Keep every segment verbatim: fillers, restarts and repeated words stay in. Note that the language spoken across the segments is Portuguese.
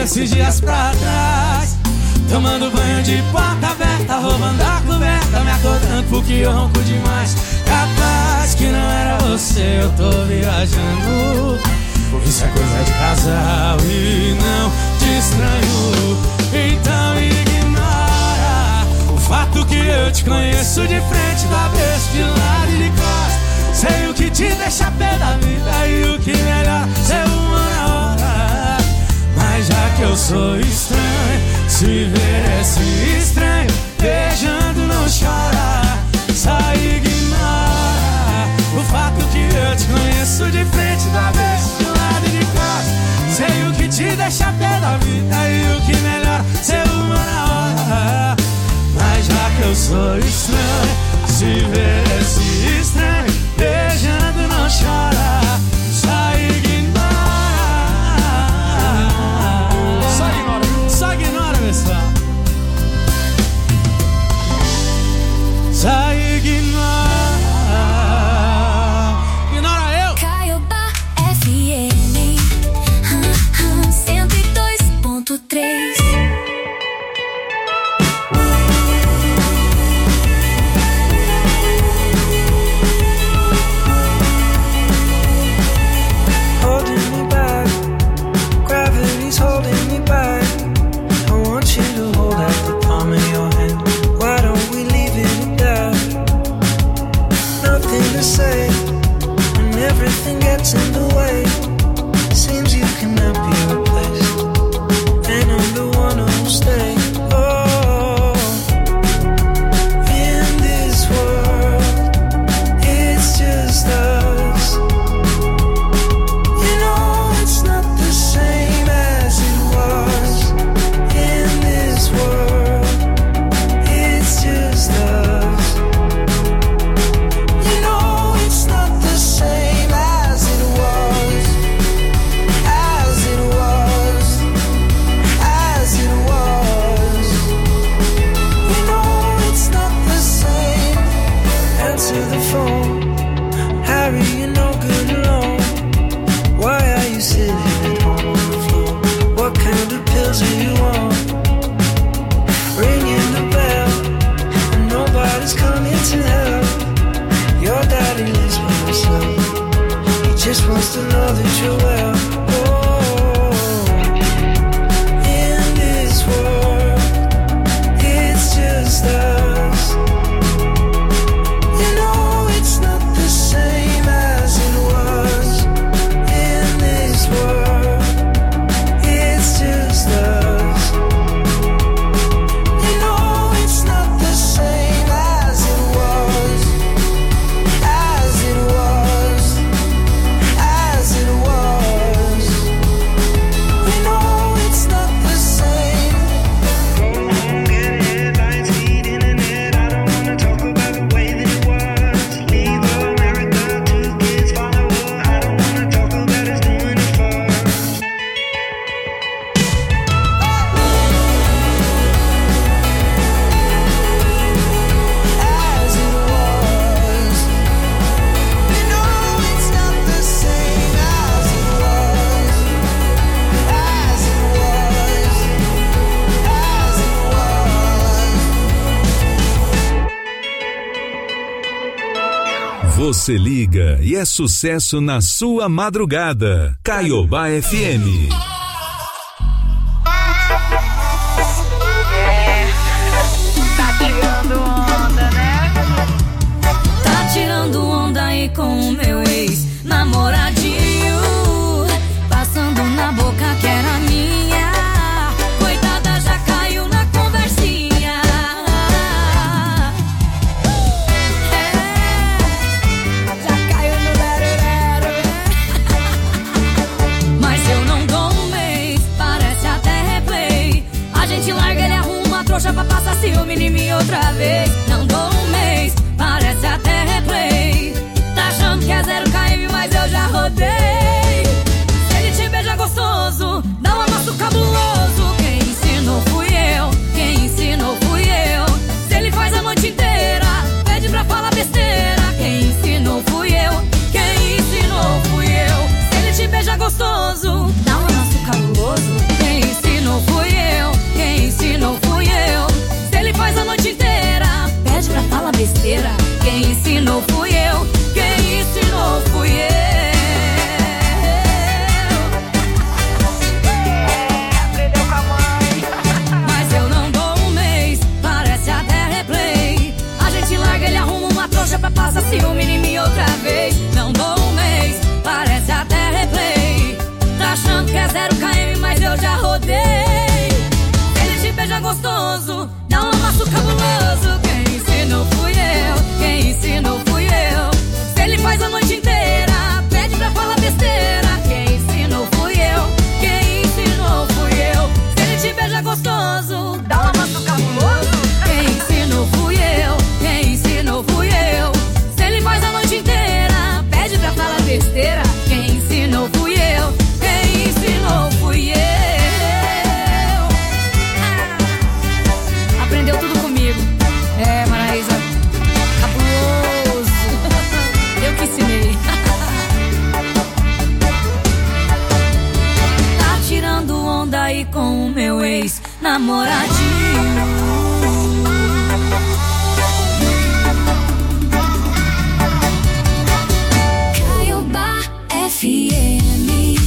esses dias pra trás, tomando banho de porta aberta, roubando a coberta, me acordando porque eu ronco demais. Capaz que não era você, eu tô viajando. Isso é coisa de casal e não te estranho. Então ignora o fato que eu te conheço de frente, do avesso, de lado e de costas. Sei o que te deixa pé da vida e o que melhor ser uma na hora. Mas já que eu sou estranho, se ver esse estranho beijando não chora. Só ignora o fato que eu te conheço de frente, do avesso, de lado e de costas. Sei o que te deixa pé da vida e o que melhor ser uma na hora. Mas já que eu sou estranho, se ver esse estranho beijando não chora. Só ignora. Só ignora, só ignora, pessoal. Só ignora. Ignora eu. Caiobá F M cento e dois ponto três. Holding me back, I want you to hold out the palm of your hand. Why don't we leave it at that? Nothing to say when everything gets in the way. Seems you cannot be replaced, and I'm the one who'll stay. Oh, in this world, it's just us. You know it's not the same as it was. In this world, it's just us. You know it's not the same as it was. As it was. As it was. You know it's not the same. Answer the phone, Harry, you're no good alone. Why are you sitting at home on the floor? What kind of pills do you want? Ringing the bell, and nobody's coming to help. Your daddy lives by himself. He just wants to know that you're well. Oh, in this world, it's just us. You know it's not the same as it was. In this world, it's just us. You know it's not the same as it was. As it was. As it was. You know it's not the same. Go home, get headlines, feed internet. I don't wanna talk about the way that it was. Leave America to kids follow. I don't wanna talk about us doing it first. As it was. You know it's not the same as it was. As it was. As it was. Você liga e é sucesso na sua madrugada. Caiobá F M. Tá tirando onda, né? Tá tirando onda aí com o meu ex-namoradinho, passando na boca que era minha. Coitada, já caiu na conversinha. É, já caiu no lero-lero. Mas eu não dou um mês, parece até replay. A gente larga, ele arruma a trouxa pra passar ciúme em mim outra vez. Não dou um mês, parece até replay. Tá achando que é zero namoradinho. Caiobá F M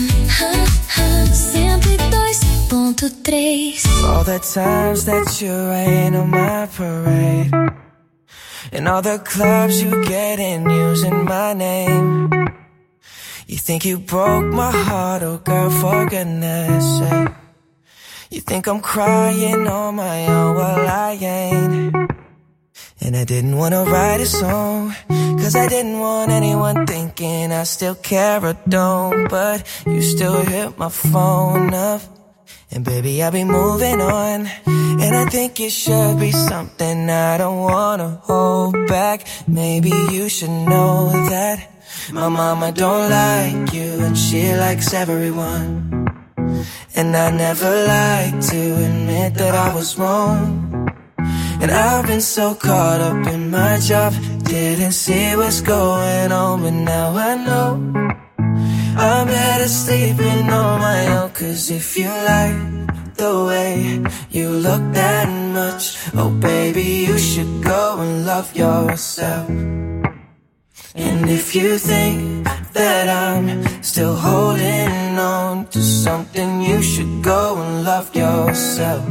cento e dois ponto três. All the times that you rain on my parade, and all the clubs you get in using my name. You think you broke my heart, oh girl, for goodness sake. You think I'm crying on my own, well I ain't. And I didn't wanna write a song, cause I didn't want anyone thinking I still care or don't. But you still hit my phone up, and baby, I'll be moving on. And I think it should be something I don't wanna hold back. Maybe you should know that my mama don't like you, and she likes everyone. And I never like to admit that I was wrong. And I've been so caught up in my job, didn't see what's going on, but now I know I'm better sleeping on my own. Cause if you like the way you look that much, oh baby, you should go and love yourself. And if you think that I'm still holding on to something, you should go and love yourself.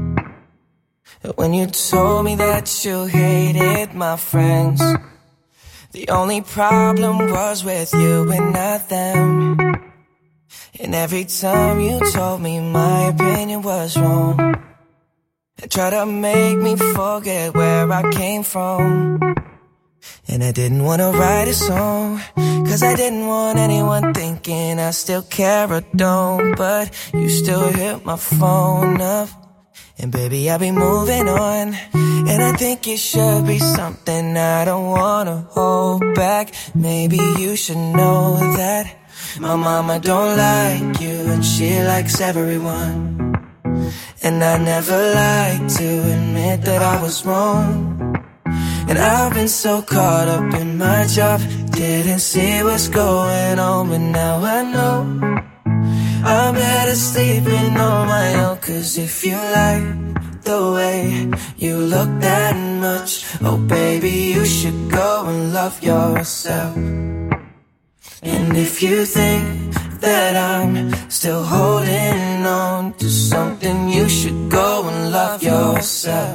When you told me that you hated my friends, the only problem was with you and not them. And every time you told me my opinion was wrong, and tried to make me forget where I came from. And I didn't wanna write a song, cause I didn't want anyone thinking I still care or don't. But you still hit my phone up, and baby, I'll be moving on. And I think it should be something I don't wanna hold back. Maybe you should know that my mama don't like you, and she likes everyone. And I never like to admit that I was wrong. And I've been so caught up in my job, didn't see what's going on, but now I know I'm better sleeping on my own. Cause if you like the way you look that much, oh baby, you should go and love yourself. And if you think that I'm still holding on to something, you should go and love yourself.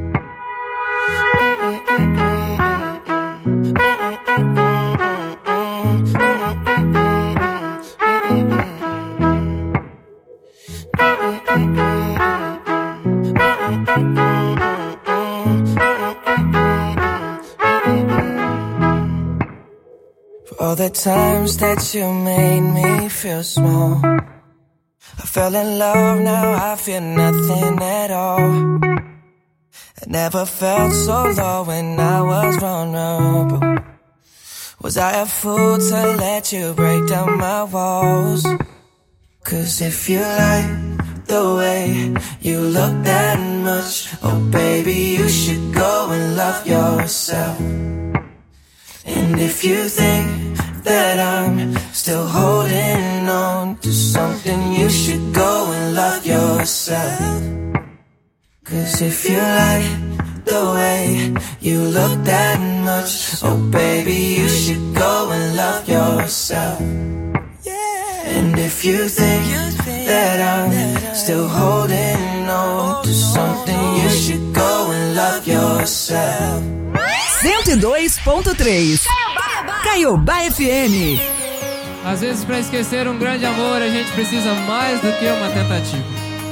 For all the times that you made me feel small, I fell in love, now I feel nothing at all. I never felt so low when I was vulnerable. Was I a fool to let you break down my walls? Cause if you like the way you look that much, oh baby, you should go and love yourself. And if you think that I'm still holding on to something, you should go and love yourself. Cause if you like the way you look that much, oh baby, you should go and love yourself. And if you think that I'm still holding on to something, you should go and love yourself. cento e dois ponto três Caiobá F M. Às vezes, pra esquecer um grande amor, a gente precisa mais do que uma tentativa.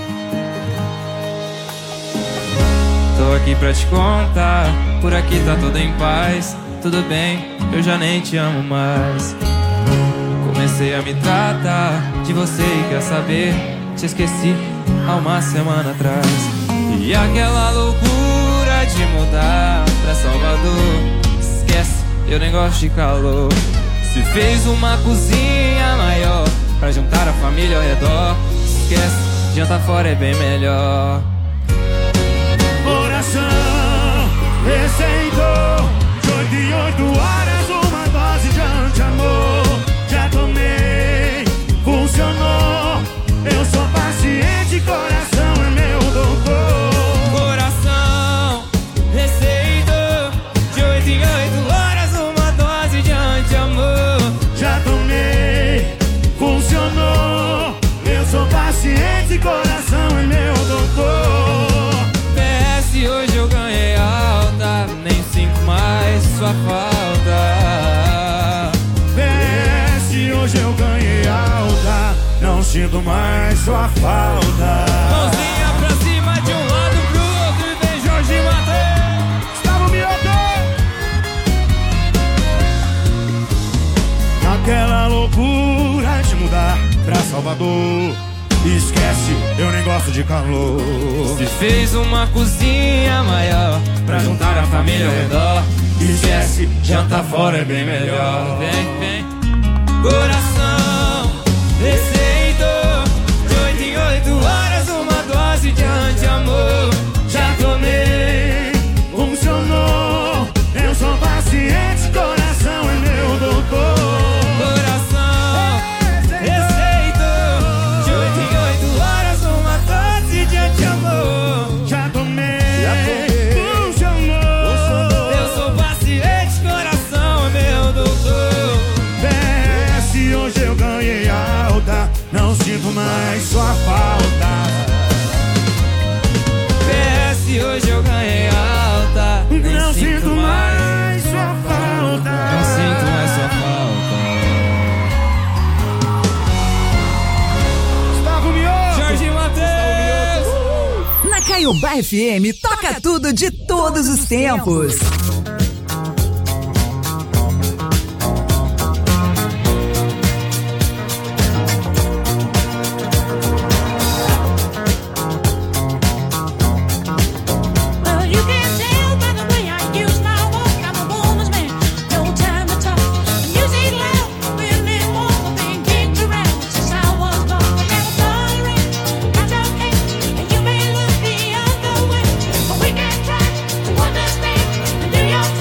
Tô aqui pra te contar, por aqui tá tudo em paz. Tudo bem, eu já nem te amo mais. Comecei a me tratar de você e quer saber, te esqueci há uma semana atrás. E aquela loucura de mudar pra Salvador, esquece, eu nem gosto de calor. Se fez uma cozinha maior pra juntar a família ao redor, esquece, janta fora é bem melhor. Coração receitou de oito em oito horas uma dose de anti-amor. Já tomei, funcionou. Eu sou paciente, coração é meu hoje eu ganhei alta, não sinto mais sua falta. Mãozinha pra cima de um lado pro outro e vem Jorge Mateus. Gustavo Mioto. Naquela loucura de mudar pra Salvador, esquece, eu nem gosto de calor. Se fez uma cozinha maior pra juntar a família ao redor. Esquece, Janta fora é bem melhor. Vem, vem. Coração receitou de oito em oito horas uma dose de anti-amor. já tomei, funcionou. Eu sou paciente, coração é meu doutor. Coração receitou de oito em oito horas uma dose de anti-amor. Já tomei, funcionou. Eu sou paciente, coração é meu doutor. Desce, hoje eu ganhei alta, não sinto mais sua falta. Se hoje eu ganhei alta, nem Não sinto, sinto mais. mais sua falta. Não sinto mais sua falta. Gustavo Mioto. Jorge Mateus. Na Caiobá F M, toca tudo de todos os tempos. Well, you can tell by the way I use my walk, I'm a woman's man, no time to talk. Music loud, really more than kicked around since I was born. I never tolerate, got your hate, and you may look the other way, but we can try to understand and do your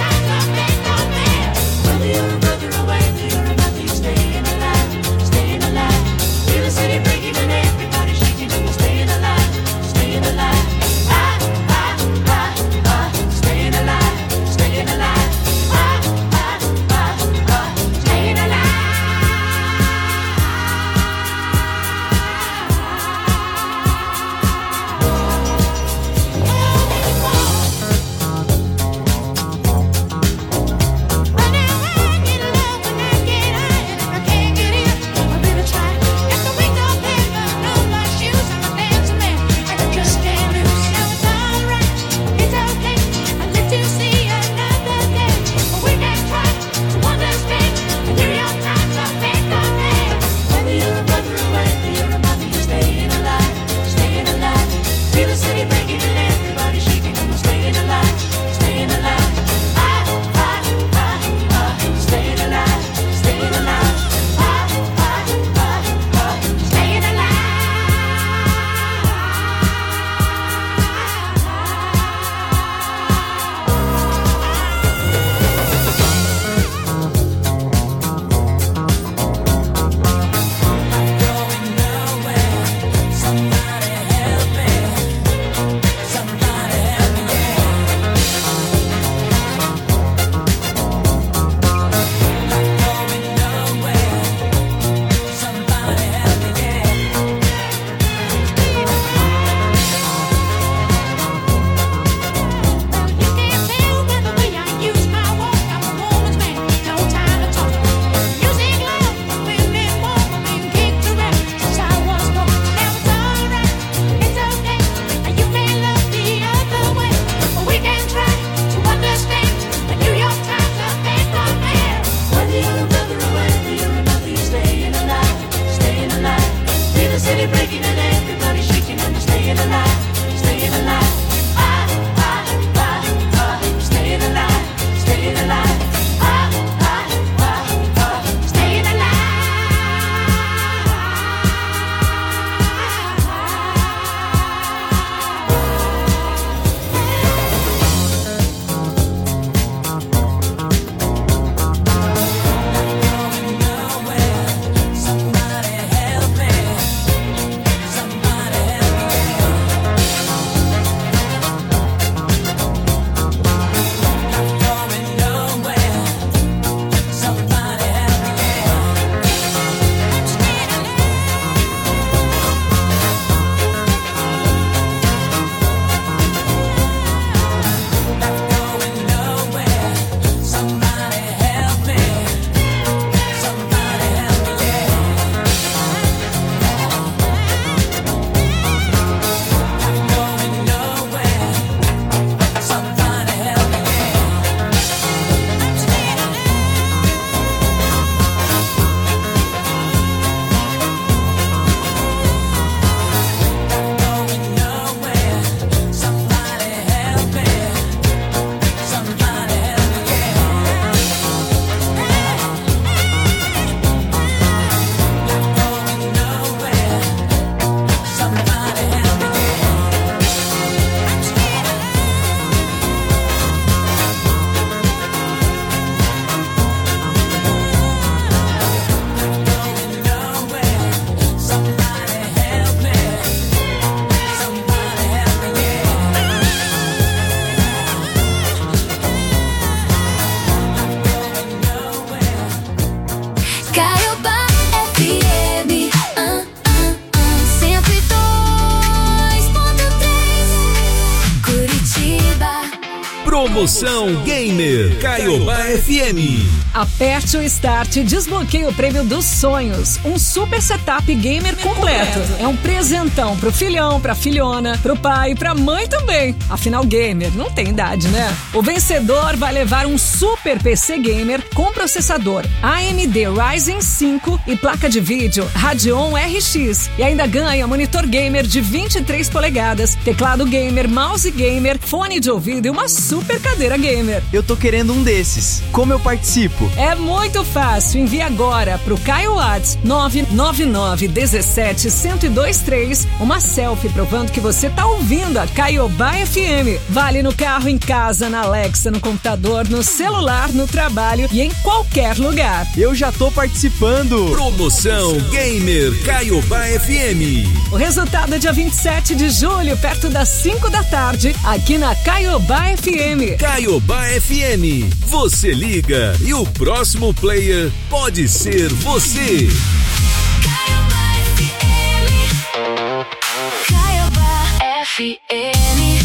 Promoção Gamer Caiobá F M. Aperte o Start e desbloqueie o prêmio dos sonhos. Um super setup gamer completo. É um presentão pro filhão, pra filhona, pro pai e pra mãe também. Afinal, gamer não tem idade, né? O vencedor vai levar um super P C gamer com processador A M D Ryzen cinco e placa de vídeo Radeon R X. E ainda ganha monitor gamer de vinte e três polegadas, teclado gamer, mouse gamer, fone de ouvido e uma super cadeira gamer. Eu tô querendo um desses. Como eu participo? É muito fácil. Envie agora pro Caio Whats nove nove nove um sete um zero dois três uma selfie provando que você tá ouvindo a Caiobá F M. Vale no carro, em casa, na Alexa, no computador, no celular, no trabalho e em qualquer lugar. Eu já tô participando. Promoção Gamer Caiobá F M. O resultado é dia vinte e sete de julho, perto das cinco da tarde, aqui na Caiobá F M. Caiobá F M. Você liga e o próximo player pode ser você. Caiobá F M. Caiobá F M.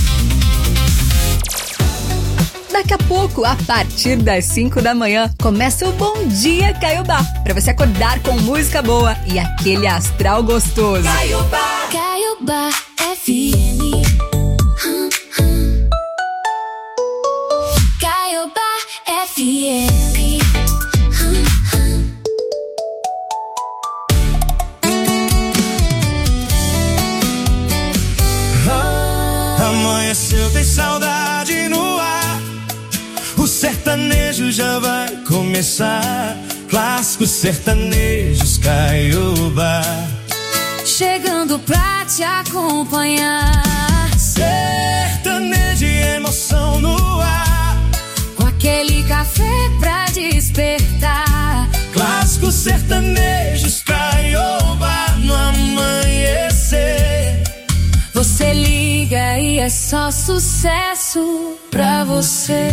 Daqui a pouco, a partir das cinco da manhã, começa o Bom Dia Caiobá, pra você acordar com música boa e aquele astral gostoso. Caiobá, Caiobá F M. Hum, hum. Caiobá F M. Hum, hum. Amanheceu, tem saudade no ar. O sertanejo já vai começar. Clássicos sertanejos Caiobá. Chegando pra te acompanhar. Sertanejo e emoção no ar. Com aquele café pra despertar. Clássicos sertanejos Caiobá. No amanhecer. Você liga e é só sucesso pra você.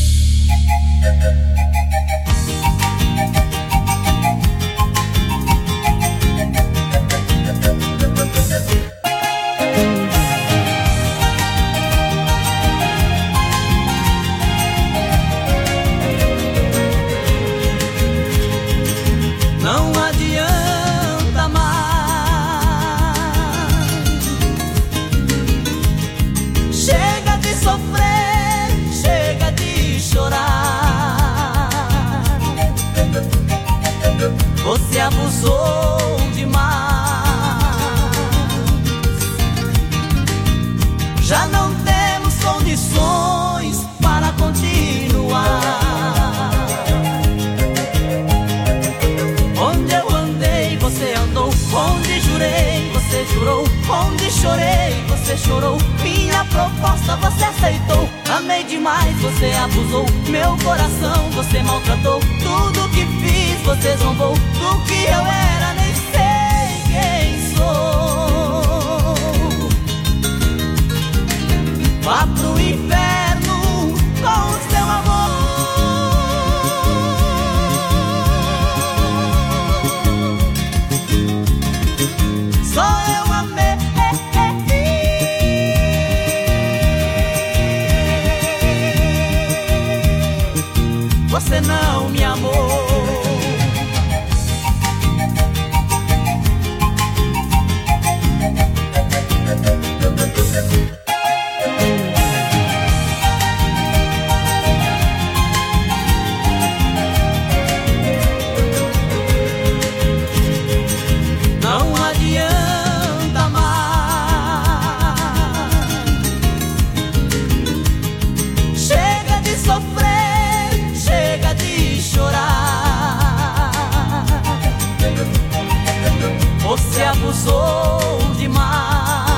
Não adianta mais. Chega de sofrer, chega de chorar. Você abusou demais. Já não temos condições para continuar. Onde eu andei, você andou. Onde jurei, você jurou. Onde chorei, você chorou. Minha proposta você aceitou. Amei demais, você abusou. Meu coração você maltratou. Tudo que fiz você zombou. Do que eu era nem sei quem sou. Vá pro inferno com o seu amor. Só eu amei. Você não me amou. Não adianta mais. Chega de sofrer, chega de chorar. Você abusou demais.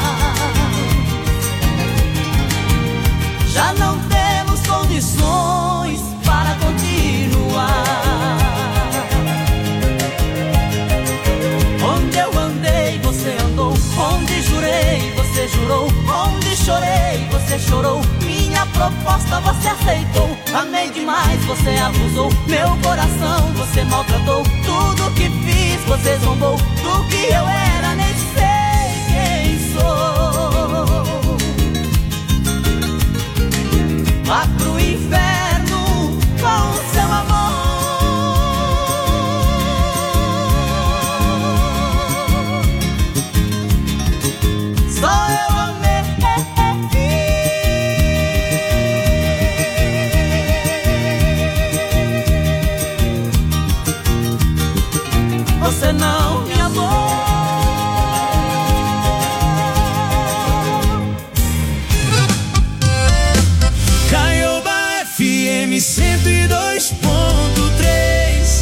Já não temos condições para continuar. Onde eu andei, você andou. Onde jurei, você jurou. Onde chorei, você chorou. Minha proposta você aceitou. Amei demais, você abusou. Meu coração você maltratou. Tudo que fiz você zombou. Do que eu era nem sei quem sou. Vá pro você não me amou. Caioba F M cento e dois ponto três.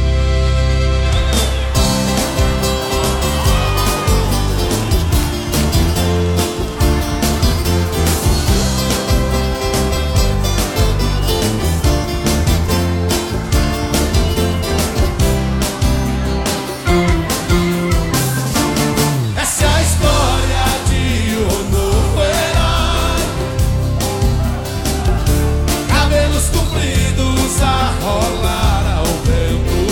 Essa é a história de um novo herói, cabelos compridos a rolar ao vento,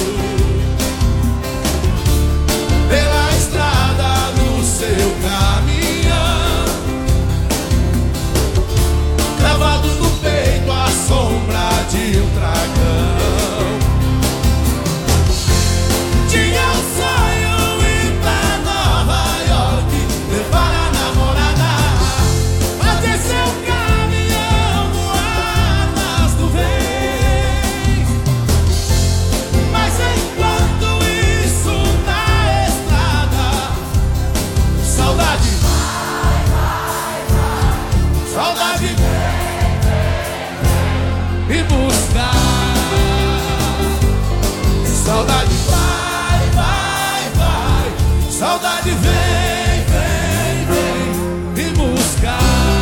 pela estrada no seu caminhão, cravado no peito a sombra de um dragão. Tinha um sonho ir pra Nova York, levar a namorada, fazer seu caminhão voar nas nuvens. Mas enquanto isso na estrada, saudade vai, vai, vai, saudade vem, vem me buscar. Saudade vai, vai, vai, saudade vem, vem, vem me buscar.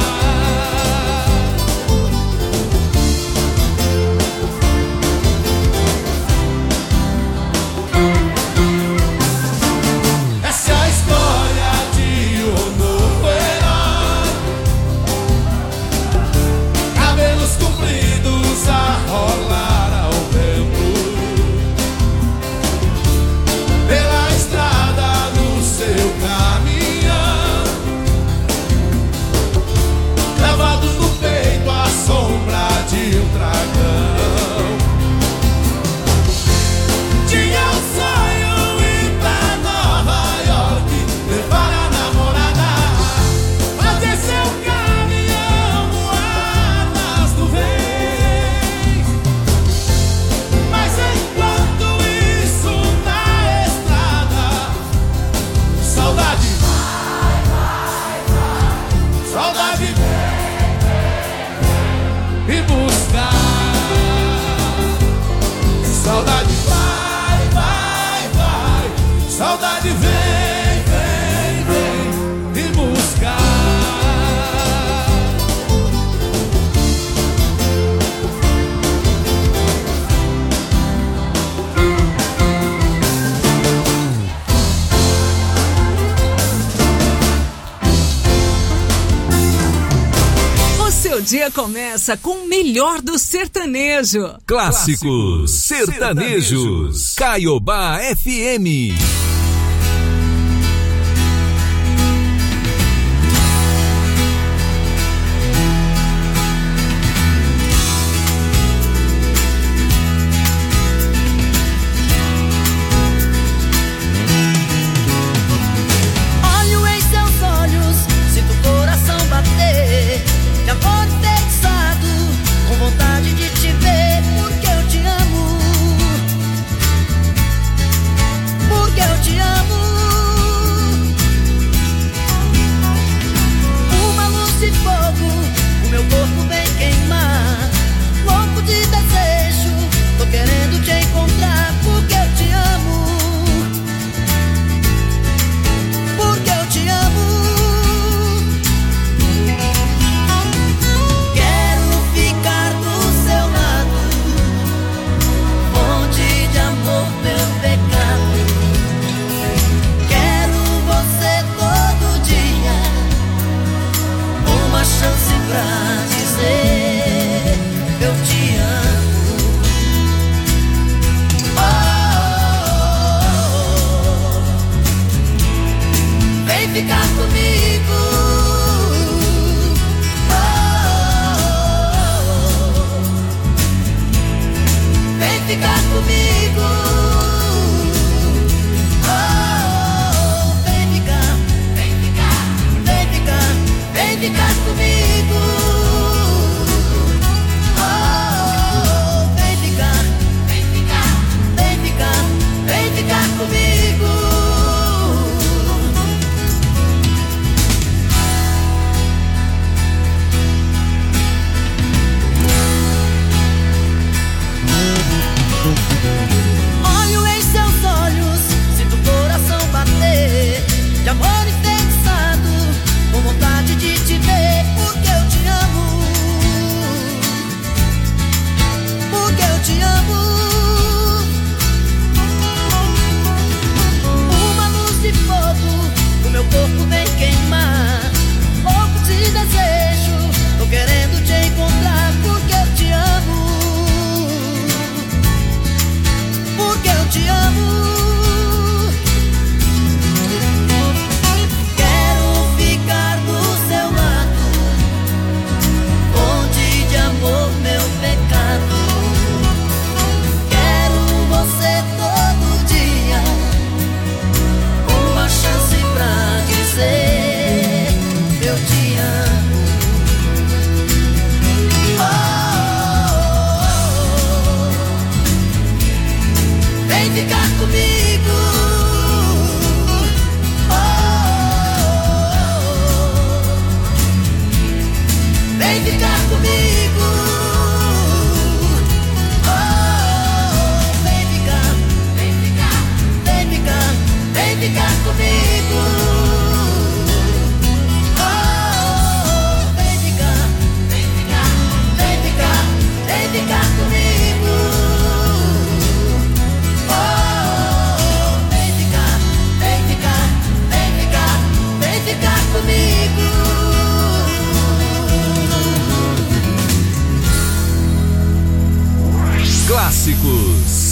Essa é a história de um novo herói, cabelos compridos a rolar ao vento, pela estrada no seu caminhão, cravado no peito a sombra de um dragão. Tinha um sonho ir pra Nova York, levar a namorada, fazer seu caminhão voar nas nuvens. Mas enquanto isso na estrada, saudade vai, vai, vai, saudade vem, vem me buscar. Saudade vai, vai, vai, saudade vem, vem, vem me buscar. O seu dia começa com o melhor do sertanejo. Clássicos sertanejos. Caioba F M. Olho em seus olhos, sinto o coração bater, de amor enfeitiçado, com vontade de te ver, porque eu te amo, porque eu te amo. Uma luz de fogo, o meu corpo vem queimar, louco de desejo, tô querendo te encontrar, porque eu te amo, porque eu te amo. Quero ficar do seu lado, fonte de amor, meu pecado. Quero você todo dia, uma chance pra dizer eu te amo. Oh, oh, oh. Vem ficar comigo. Oh, oh, oh. Vem ficar comigo. Oh, vem ficar, vem ficar, vem ficar, vem ficar comigo. Oh, vem ficar, vem ficar, vem ficar, vem ficar comigo.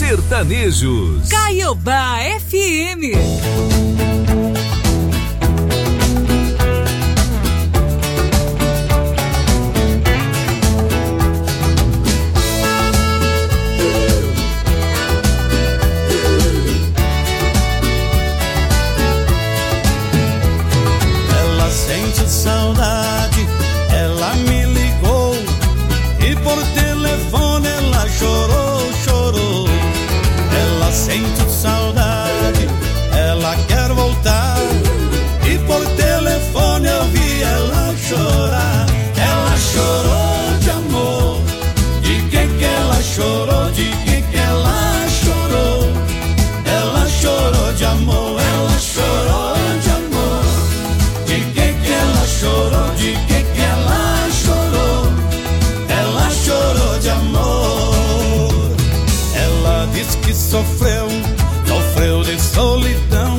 Sertanejos. Caiobá F M. Ela sente saudade, ela me ligou e por telefone ela chorou, chorou. Ela sente saudade, ela quer voltar e por telefone eu vi ela chorar. Ela chorou de amor, de que que ela chorou, de que que ela chorou. Ela chorou de amor, ela chorou de amor. De que que ela chorou, de que que ela chorou. Ela chorou de amor. Ela diz que sofreu, sofreu de solidão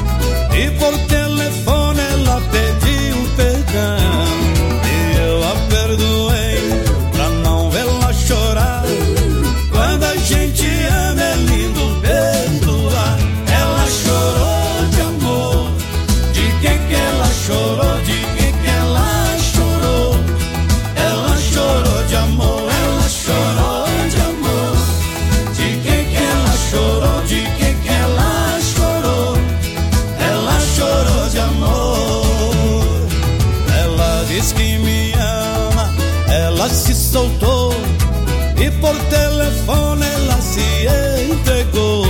e por telefone ela pediu perdão. E eu a perdoei pra não vê-la chorar. Quando a gente ama é lindo perdoar. Ela chorou de amor, de que que ela chorou, de que que ela chorou. Ela chorou de amor, ela chorou de amor. De que que ela chorou, de que que ela chorou. Ela chorou de amor. Ela diz que me ama, ela se soltou e por telefone ela se entregou.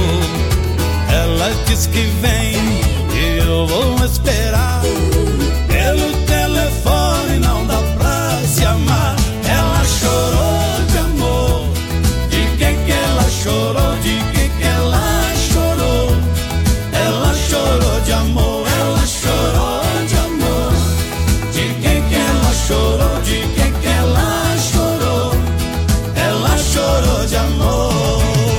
Ela diz que vem e eu vou esperar. Pelo telefone não dá pra se amar. Ela chorou de amor, de que que ela chorou, de que que ela chorou. Ela chorou de amor, ela chorou de amor. De que que ela chorou, de que que ela chorou. Ela chorou de amor.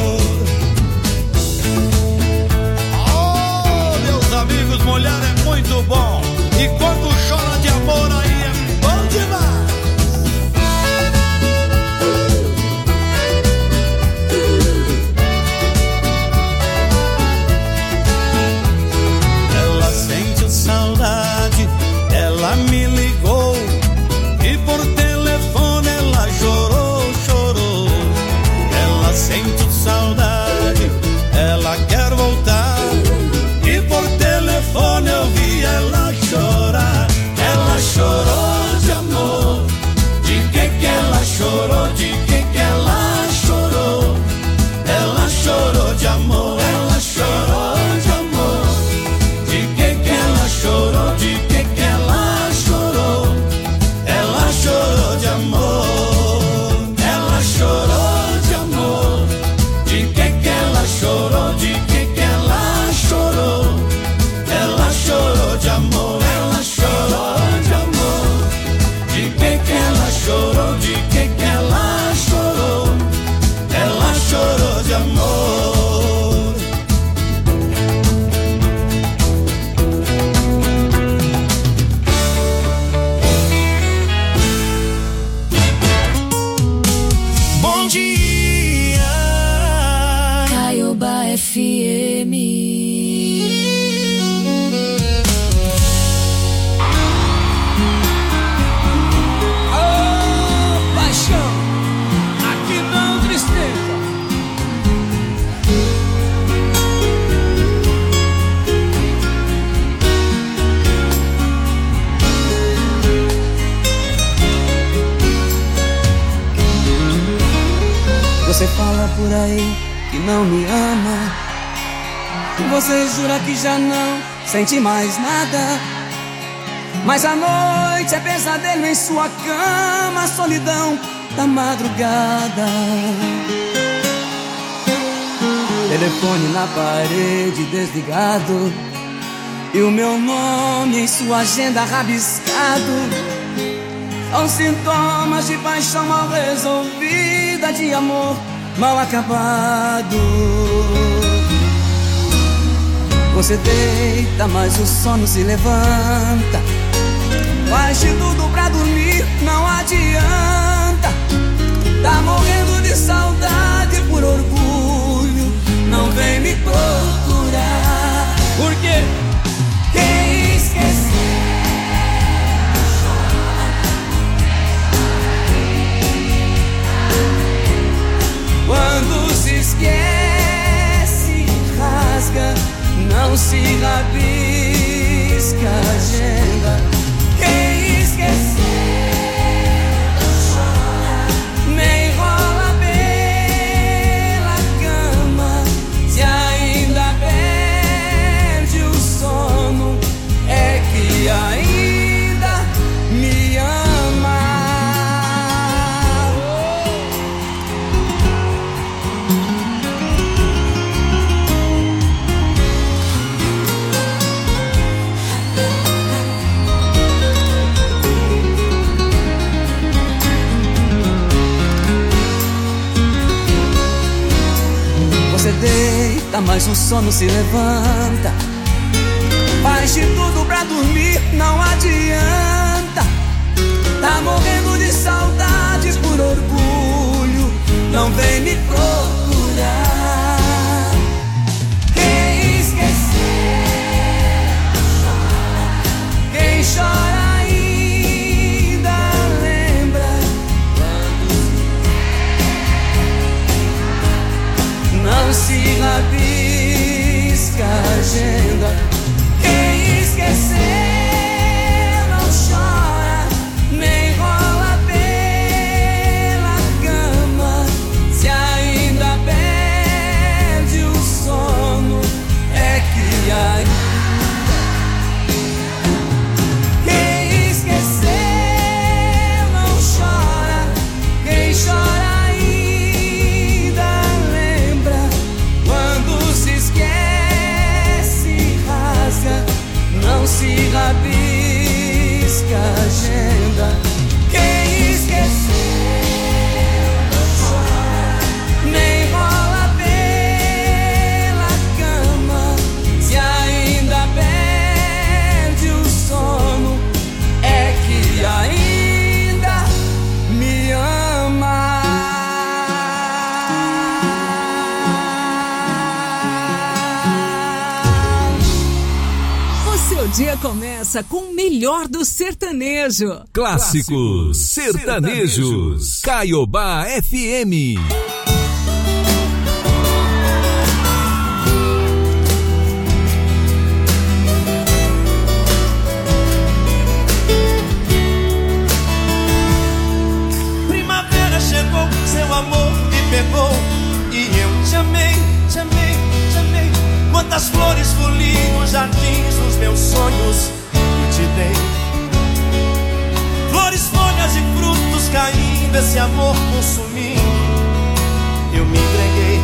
Oh, meus amigos, mulher é muito bom. E quando chora de amor aí é bom demais. Ela sente saudade, ela me ligou e por telefone ela chorou, chorou. Ela sente saudade, ela quer voltar e por telefone eu vi ela chorar. Ela chorou de amor, de que que ela chorou, de que que ela chorou. Ela chorou de amor, ela chorou de amor. De que que ela chorou, de que que ela chorou. Ela chorou de amor. Ela chorou de amor. De que que ela chorou, de que que ela chorou. Ela chorou de amor, ela chorou de amor. De que que ela chorou, de que que ela chorou. Ela chorou de amor. Bom dia, Caiobá F M. oh, paixão, aqui não tristeza. Você fala por aí que não me ama. Você jura que já não sente mais nada. Mas a noite é pesadelo em sua cama, a solidão da madrugada. Telefone na parede desligado e o meu nome em sua agenda rabiscado. São sintomas de paixão mal resolvida, de amor mal acabado. Você deita, mas o sono se levanta. Faz de tudo pra dormir, não adianta. Tá morrendo de saudade por orgulho. não vem me procurar. Por quê? Quem esqueceu quando se esquece, rasga, não se rabisca a agenda. Quem esqueceu nem rola pela cama. Se ainda perde o sono, é que ainda me ama. Você deita, mas o sono se levanta. Faz de tudo pra dormir, não adianta. Tá morrendo de saudade por orgulho, não vem me procurar. Quem esqueceu, quem chora ainda lembra. Não se rabisca a agenda. Quem esqueceu não chora, nem rola pela cama. Se ainda perde o sono, é que ainda. Quem esqueceu não chora, quem chora ainda lembra. Quando se esquece, rasga, não se rabisca a agenda. Quem esqueceu não chora, nem rola pela cama. Se ainda perde o sono, é que ainda me ama. O seu dia começa com o melhor do sertanejo. Clássicos sertanejos. Caiobá F M. Primavera chegou, seu amor me pegou e eu te amei, te amei, te amei. Quantas flores foli nos jardins dos meus sonhos e te dei. Flores, folhas e frutos caindo, esse amor consumindo, eu me entreguei.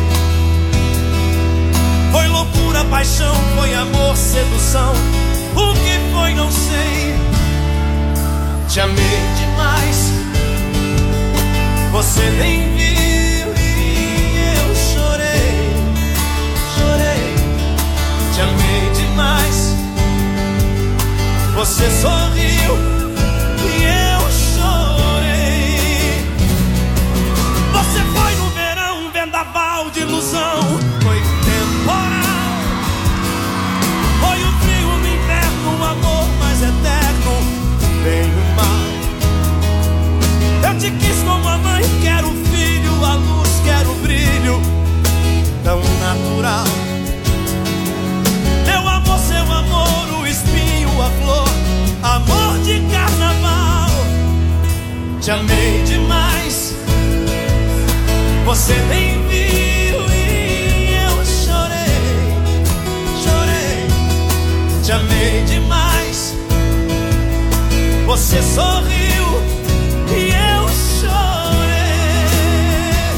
Foi loucura, paixão, foi amor, sedução. O que foi não sei. Te amei demais, você nem viu e eu chorei, chorei. Te amei demais, você sorriu e eu chorei. Você foi no verão, um vendaval de ilusão. Foi temporal, foi o frio no inverno, um amor mais eterno, bem o mal. Eu te quis como a mãe quer o filho, a luz quer o brilho, tão natural. Meu amor, seu amor, o espinho, a flor, amor de carnaval. Te amei demais, você nem viu e eu chorei, chorei. Te amei demais, você sorriu e eu chorei.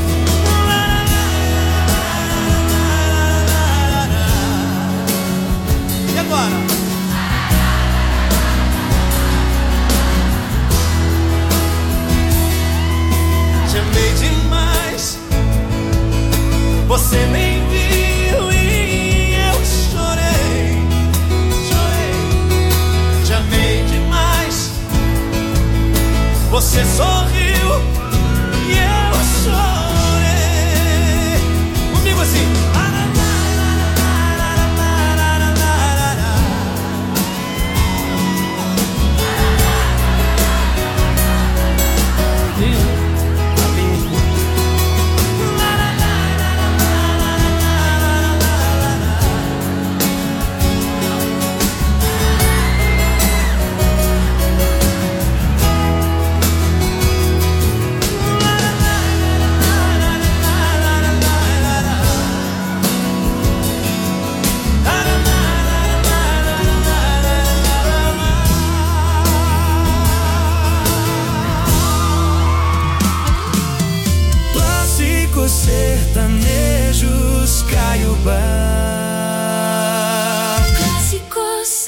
E agora? Te amei demais, você nem viu e eu chorei, chorei. Te amei demais,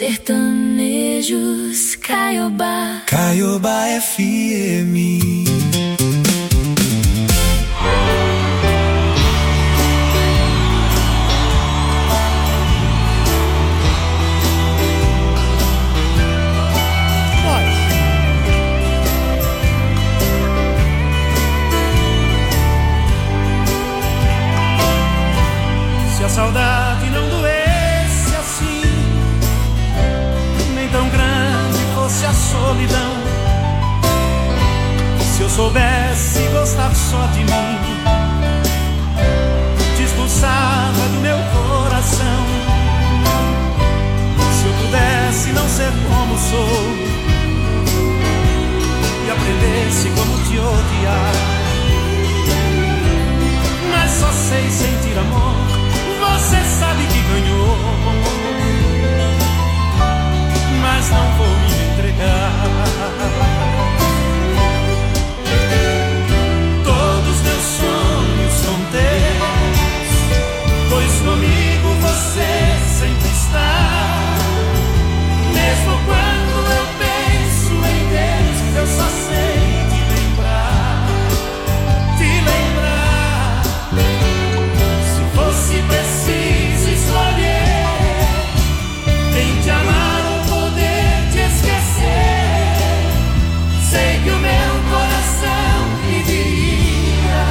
Sertanejos Caiobá. Caiobá F M. Se a saudade não doesse assim, nem tão grande fosse a solidão, se eu soubesse gostar só de mim, te expulsava do meu coração. Se eu pudesse não ser como sou e aprendesse como te odiar, mas só sei sentir amor. Você sabe que ganhou, mas não vou me entregar. Todos meus sonhos são teus, pois comigo você sempre está. Mesmo quando eu penso em Deus, eu só sei te lembrar, te lembrar. Se fosse preciso escolher, em te amar ou poder te esquecer, sei que o meu coração pediria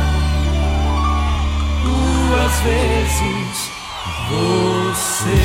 duas vezes você.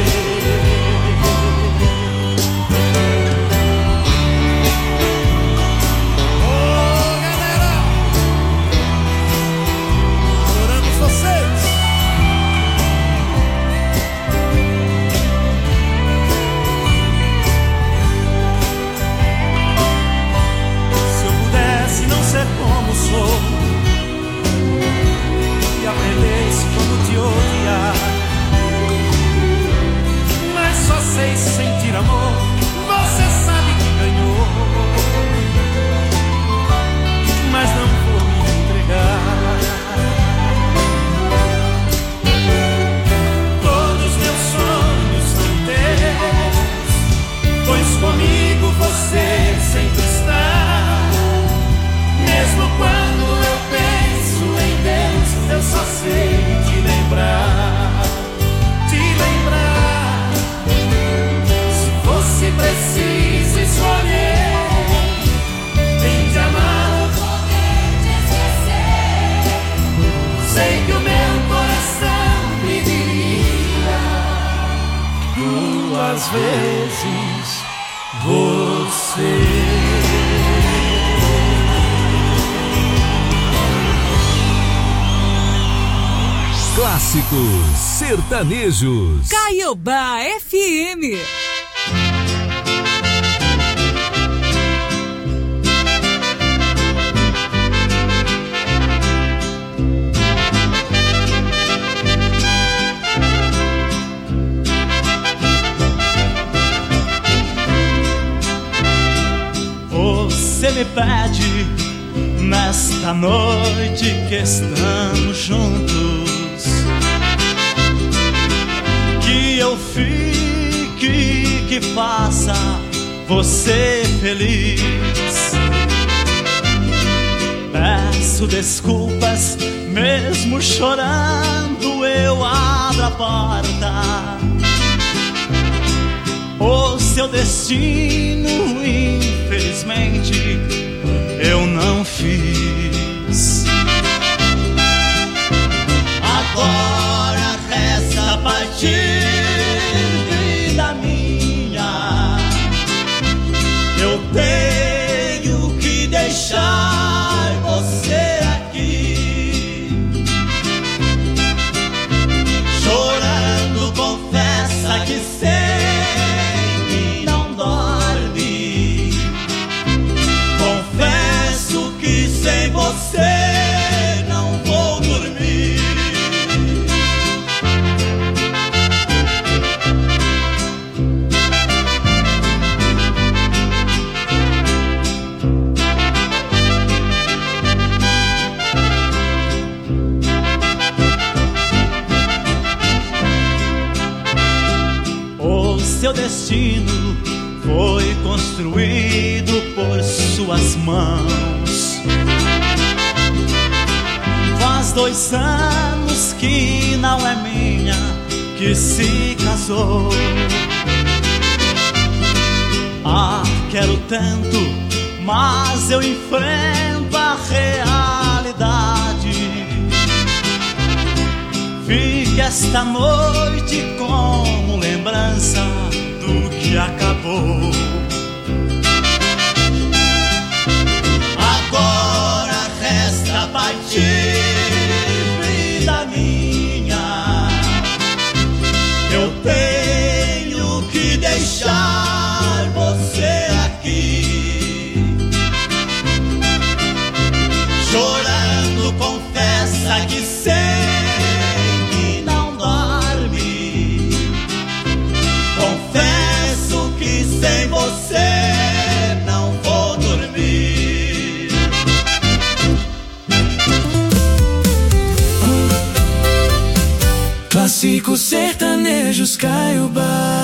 E aprendesse como te odiar, mas só sei sentir amor. Você sabe que ganhou, mas não vou me entregar. Todos meus sonhos são teus, pois comigo você sempre está. Mesmo quando eu penso em Deus, eu só sei te lembrar, te lembrar. Se fosse preciso escolher, em te amar ou poder te esquecer, sei que o meu coração pediria duas vezes você. Clássicos sertanejos. Caiobá F M. Você me pede nesta noite que estamos juntos, que eu fique, que faça você feliz. Peço desculpas, mesmo chorando eu abro a porta. O seu destino, infelizmente, eu não fiz. Agora resta partir, vida minha. Eu tenho que deixar você aqui. Chorando, confessa que sei que não dorme. Confesso que sem você não vou dormir. seu destino foi construído por suas mãos. Faz dois anos que não é minha, que se casou. Ah, quero tanto, mas eu enfrento a realidade. Fica esta noite como lembrança do que acabou. Agora resta partir, vida minha. Eu tenho que deixar você aqui. Chorando, confessa que sei que não dorme. Confesso que sem você não vou dormir. Clássicos sertanejos Caiobá.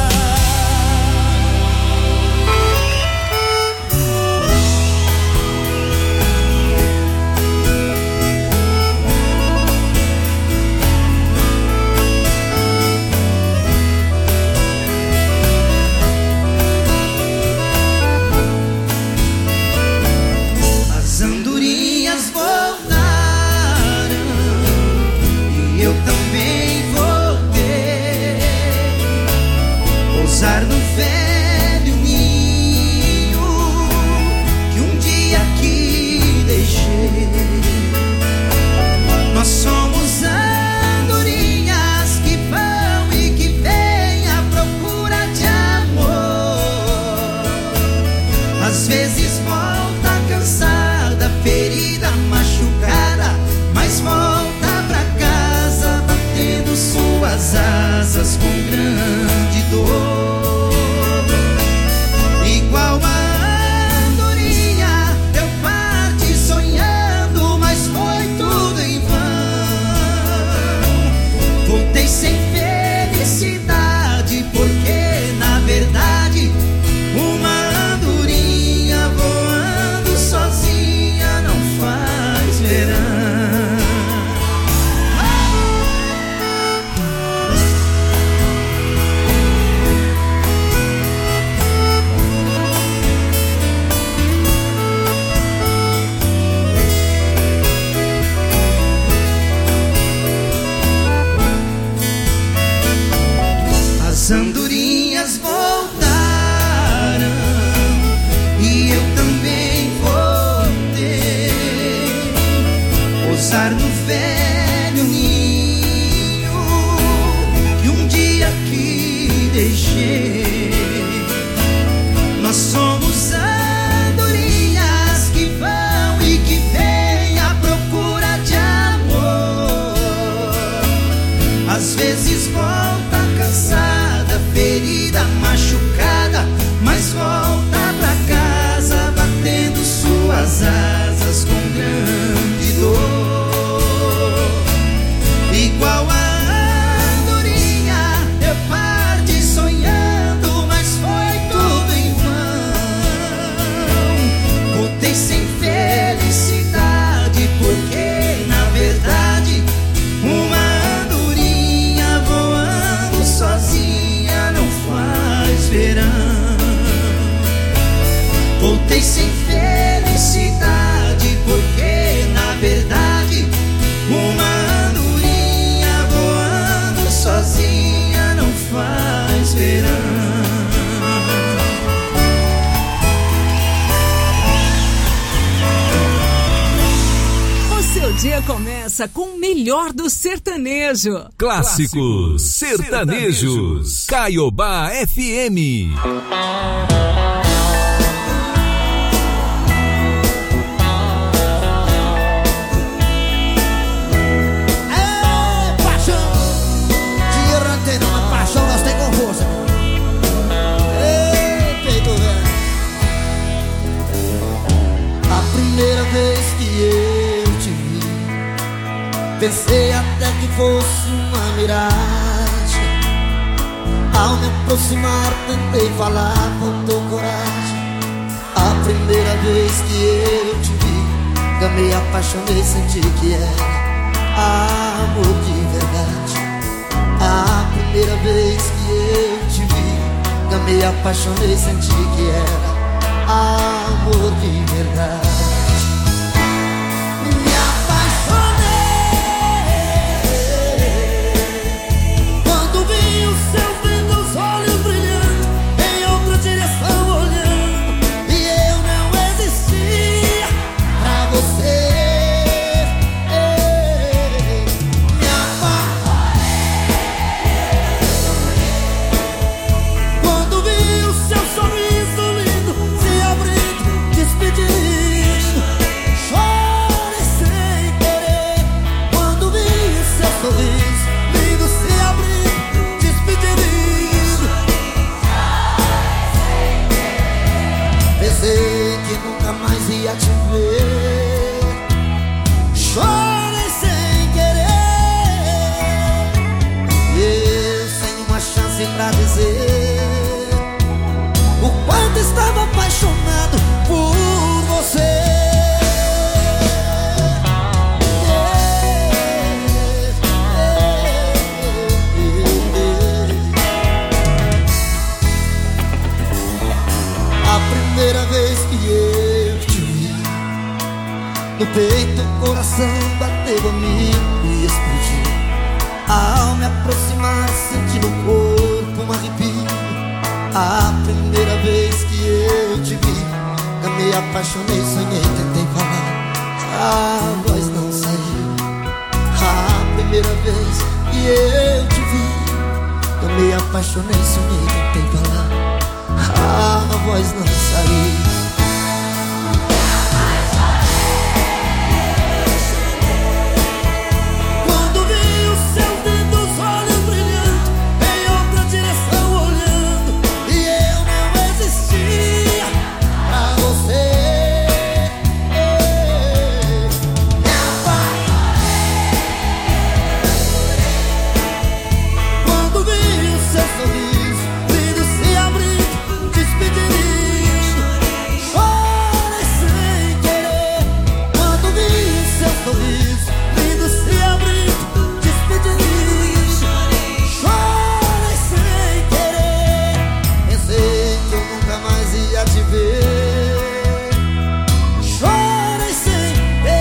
Asas com grande dor, igual a andorinha, eu parti sonhando, mas foi tudo em vão. Voltei sem felicidade, porque na verdade uma andorinha voando sozinha não faz verão. As andorinhas voltaram e eu também voltei. Pousar no velho ninho que um dia aqui deixei. Nós somos andorinhas que vão e que vêm à procura de amor. Às vezes volta cansada, ferida, machucada, mas volta pra casa batendo suas asas com grande dor. Igual a andorinha, eu parti sonhando, mas foi tudo em vão. Voltei sem felicidade, porque na verdade uma andorinha voando sozinha não faz verão. Voltei sem felicidade, porque na verdade uma andorinha voando sozinha não faz verão. O seu dia começa com o melhor do sertanejo. Clássicos sertanejos. Caiobá F M. Primeira vez que eu te vi, pensei até que fosse uma miragem. Ao me aproximar tentei falar, faltou coragem. A primeira vez que eu te vi, amei, apaixonei, senti que era amor de verdade. A primeira vez que eu te vi, amei, apaixonei, senti que era amor de verdade. Me apaixonei quando vi os seus lindos olhos brilhando, em outra direção olhando, e eu não existia pra você. Me apaixonei quando vi o seu sorriso lindo se abrindo, despedindo. Chorei sem querer quando vi o seu sorriso lindo se abrindo, despedindo. Pensei que nunca mais ia te ver. Chorei sem querer, e eu sem uma chance pra dizer o quanto estava apaixonado por você. A primeira vez que eu te vi, no peito o coração bateu a mim e explodiu. Ao me aproximar senti no corpo um arrepio. A primeira vez que eu te vi, amei, apaixonei, sonhei, tentei falar, a voz não saiu. A primeira vez que eu te vi, amei, apaixonei, sonhei, tentei falar, a voz não saiu. Quando vi os seus lindos olhos brilhando, em outra direção olhando, e eu não existia pra você. Me apaixonei quando vi o seu sorriso lindo se abrindo, despedindo. Chorei sem querer quando vi o seu sorriso lindo se abrindo, despedindo. Chorei sem querer, pensei que eu nunca mais ia te ver. Chorei sem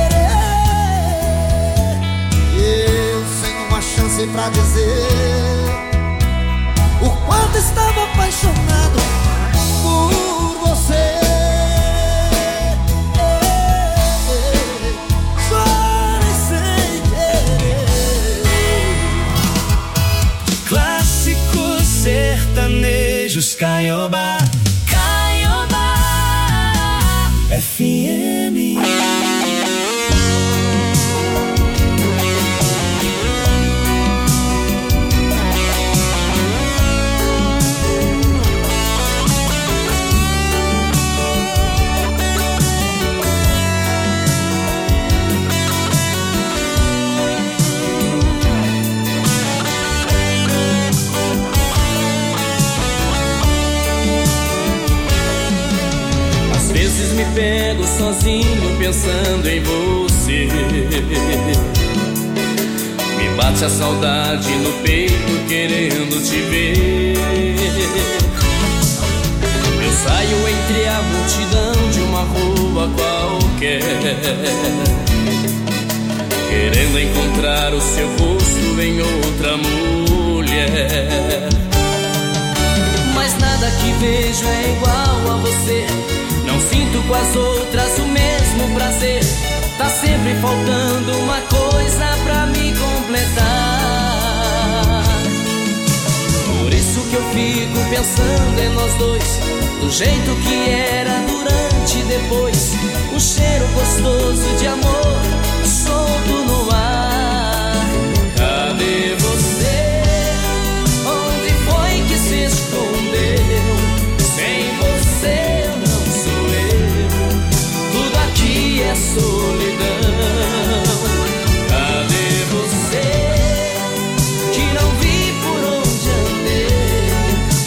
querer, e eu sem uma chance pra dizer o quanto estava apaixonado por você. Chorei sem querer. Clássicos sertanejos Caiobá, Caiobá F M. Às vezes me pego sozinho pensando em você. Me bate a saudade no peito querendo te ver. Eu saio entre a multidão de uma rua qualquer, querendo encontrar o seu rosto em outra mulher. Mas nada que vejo é igual a você. Não sinto com as outras o mesmo prazer. Tá sempre faltando uma coisa pra me completar. Por isso que eu fico pensando em nós dois, do jeito que era durante e depois. Um cheiro gostoso de amor solto no ar. Cadê você? Onde foi que se escondeu? Sem você eu não sou eu. Tudo aqui é solidão. Cadê você? Que não vi por onde andei.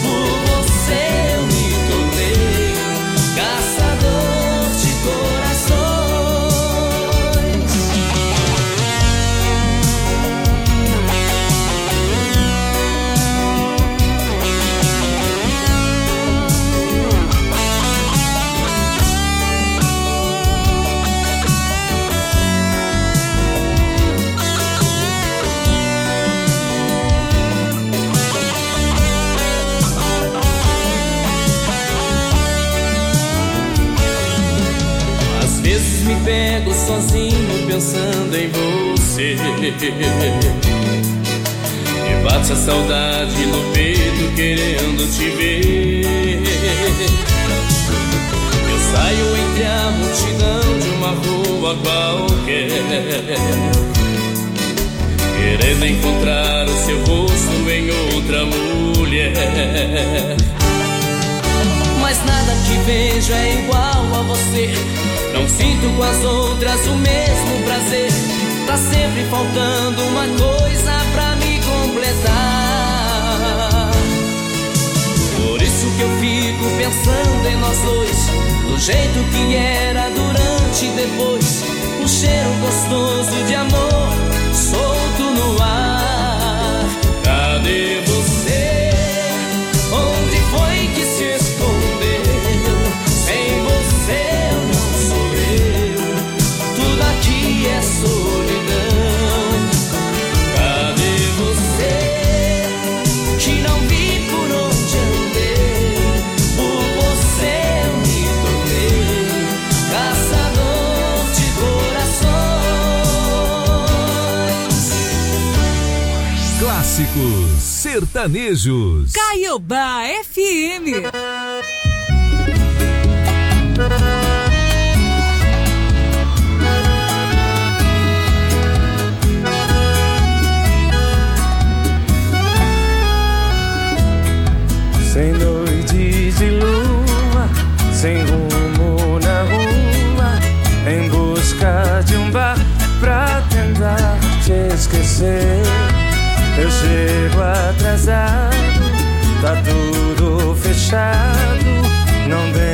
pego sozinho pensando em você. E bate a saudade no peito querendo te ver. Eu saio entre a multidão de uma rua qualquer, querendo encontrar o seu rosto em outra mulher. Mas nada que vejo é igual a você. Não sinto com as outras o mesmo prazer. Tá sempre faltando uma coisa pra me completar. Por isso que eu fico pensando em nós dois, do jeito que era durante e depois. O cheiro gostoso de amor solto no ar. Cadê você? Onde foi que se escondeu? Sem você eu não sou eu. Tudo aqui é solidão. Cadê você? Que não vi por onde andei. Por você eu me tornei caçador de corações. Clássicos sertanejos. Caiobá F M. Sem noite de lua, sem rumo na rua, em busca de um bar pra tentar te esquecer. Eu chego atrasado, tá tudo fechado, não tem